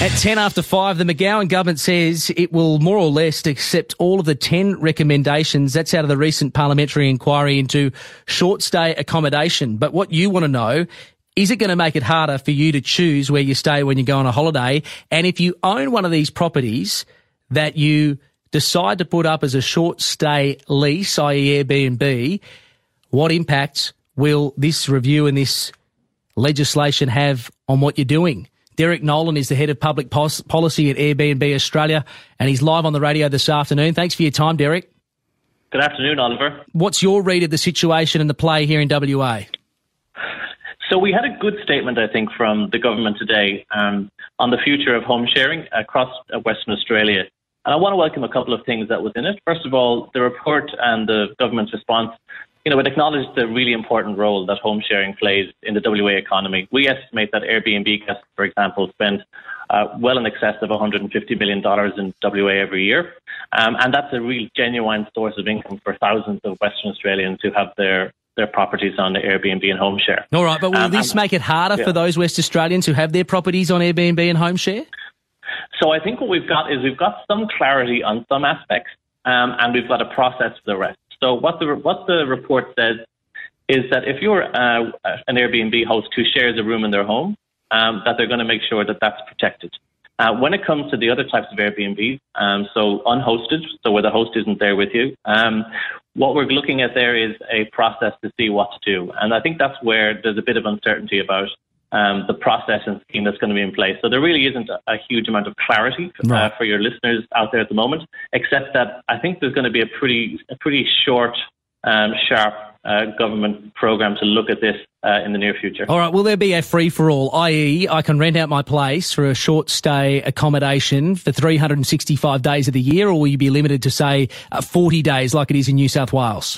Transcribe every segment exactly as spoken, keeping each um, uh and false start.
At ten after five, the McGowan government says it will more or less accept all of the ten recommendations. That's out of the recent parliamentary inquiry into short-stay accommodation. But what you want to know, is it going to make it harder for you to choose where you stay when you go on a holiday? And if you own one of these properties that you decide to put up as a short-stay lease, that is. Airbnb, what impact will this review and this legislation have on what you're doing? Derek Nolan is the head of public pos- policy at Airbnb Australia, and he's live on the radio this afternoon. Thanks for your time, Derek. Good afternoon, Oliver. What's your read of the situation and the play here in W A? So we had a good statement, I think, from the government today um, on the future of home sharing across uh, Western Australia. And I want to welcome a couple of things that was in it. First of all, the report and the government's response, you know, it acknowledged the really important role that home sharing plays in the W A economy. We estimate that Airbnb guests, for example, spend uh, well in excess of one hundred fifty million dollars in W A every year. Um, and that's a real genuine source of income for thousands of Western Australians who have their, their properties on the Airbnb and home share. All right, but will um, this and, make it harder yeah. for those West Australians who have their properties on Airbnb and home share? So I think what we've got is we've got some clarity on some aspects um, and we've got a process for the rest. So what the what the report says is that if you're uh, an Airbnb host who shares a room in their home, um, that they're going to make sure that that's protected. Uh, when it comes to the other types of Airbnb, um, so unhosted, so where the host isn't there with you, um, what we're looking at there is a process to see what to do. And I think that's where there's a bit of uncertainty about um, the process and scheme that's going to be in place. So there really isn't a, a huge amount of clarity uh, for your listeners out there at the moment, except that I think there's going to be a pretty, a pretty short, um, sharp uh, government program to look at this uh, in the near future. All right, will there be a free-for-all, that is I can rent out my place for a short-stay accommodation for three hundred sixty-five days of the year, or will you be limited to, say, uh, forty days like it is in New South Wales?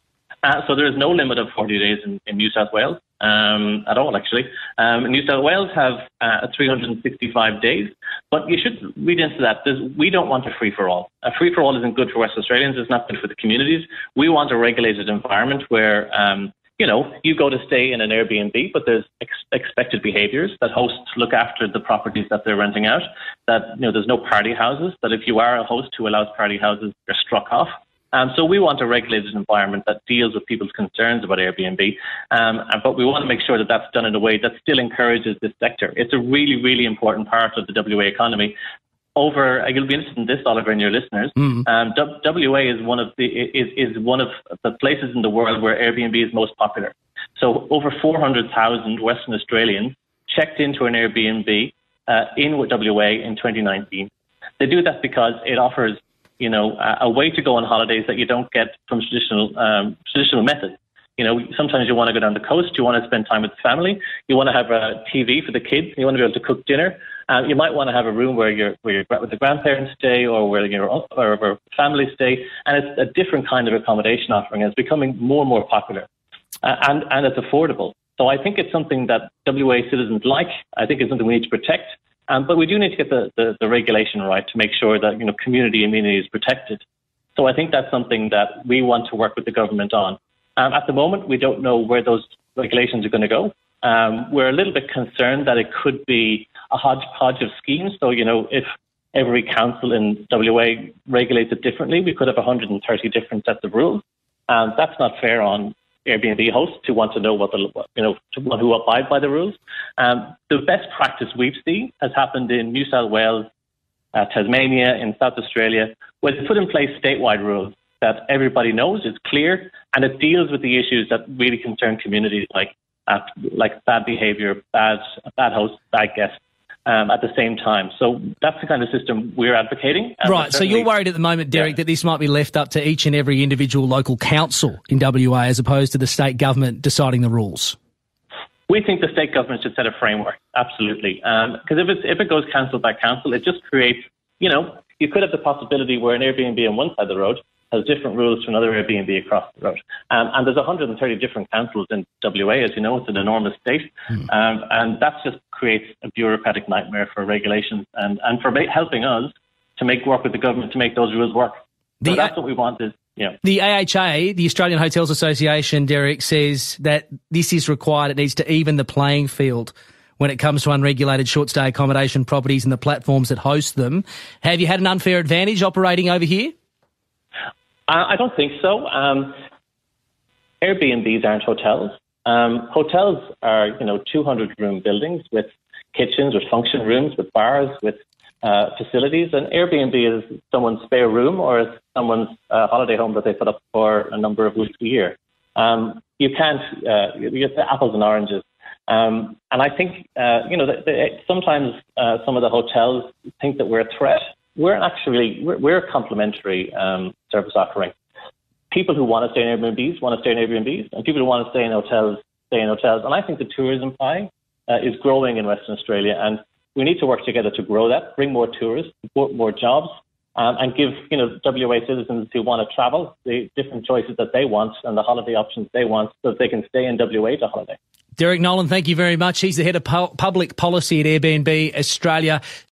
Uh, so there is no limit of forty days in, in New South Wales um, at all, actually. Um, New South Wales have uh, three hundred sixty-five days, but you should read into that. There's, we don't want a free-for-all. A free-for-all isn't good for West Australians. It's not good for the communities. We want a regulated environment where, um, you know, you go to stay in an Airbnb, but there's ex- expected behaviours, that hosts look after the properties that they're renting out, that, you know, there's no party houses, that if you are a host who allows party houses, they're struck off. Um, so we want a regulated environment that deals with people's concerns about Airbnb, um, but we want to make sure that that's done in a way that still encourages this sector. It's a really, really important part of the W A economy. Over, you'll be interested in this, Oliver, and your listeners. Mm. Um, W A is one of the is, is one of the places in the world where Airbnb is most popular. So over four hundred thousand Western Australians checked into an Airbnb uh, in W A in twenty nineteen. They do that because it offers, you know, a, a way to go on holidays that you don't get from traditional um, traditional methods. You know, sometimes you want to go down the coast, you want to spend time with the family, you want to have a T V for the kids, you want to be able to cook dinner. Uh, you might want to have a room where you're where you're with the grandparents stay, or where your or where family stay, and it's a different kind of accommodation offering. It's becoming more and more popular, uh, and and it's affordable. So I think it's something that W A citizens like. I think it's something we need to protect. Um, but we do need to get the, the, the regulation right to make sure that, you know, community immunity is protected. So I think that's something that we want to work with the government on. Um, at the moment, we don't know where those regulations are going to go. Um, we're a little bit concerned that it could be a hodgepodge of schemes. So, you know, if every council in W A regulates it differently, we could have one hundred thirty different sets of rules. Um, that's not fair on Airbnb hosts who want to know what the, you know, to want who abide by the rules. Um, the best practice we've seen has happened in New South Wales, uh, Tasmania, in South Australia, where they put in place statewide rules that everybody knows, is clear, and it deals with the issues that really concern communities, like uh, like bad behaviour, bad bad hosts, bad guests. Um, at the same time. So that's the kind of system we're advocating. Right, so you're worried at the moment, Derek, yeah. that this might be left up to each and every individual local council in W A as opposed to the state government deciding the rules? We think the state government should set a framework, absolutely. Because um, if, it's, if it goes council by council, it just creates, you know, you could have the possibility where an Airbnb on one side of the road has different rules to another Airbnb across the road. Um, and there's one hundred thirty different councils in W A, as you know, it's an enormous state. Mm. Um, and that just creates a bureaucratic nightmare for regulations and, and for ma- helping us to make work with the government to make those rules work. So the, that's what we want is, yeah. The A H A, the Australian Hotels Association, Derek, says that this is required. It needs to even the playing field. when it comes to unregulated short-stay accommodation properties and the platforms that host them. Have you had an unfair advantage operating over here? Uh, I don't think so. Um, Airbnbs aren't hotels. Um, hotels are, you know, two hundred room buildings with kitchens, with function rooms, with bars, with uh, facilities. And Airbnb is someone's spare room or it's someone's uh, holiday home that they put up for a number of weeks a year. Um, you can't, uh, you get the apples and oranges. Um, and I think, uh, you know, the, the, sometimes uh, some of the hotels think that we're a threat. We're actually, we're, we're a complementary um, service offering. People who want to stay in Airbnbs want to stay in Airbnbs, and people who want to stay in hotels stay in hotels. And I think the tourism pie uh, is growing in Western Australia, and we need to work together to grow that, bring more tourists, more, more jobs, um, and give, you know, W A citizens who want to travel the different choices that they want and the holiday options they want, so that they can stay in W A to holiday. Derek Nolan, thank you very much. He's the head of pu- public policy at Airbnb Australia.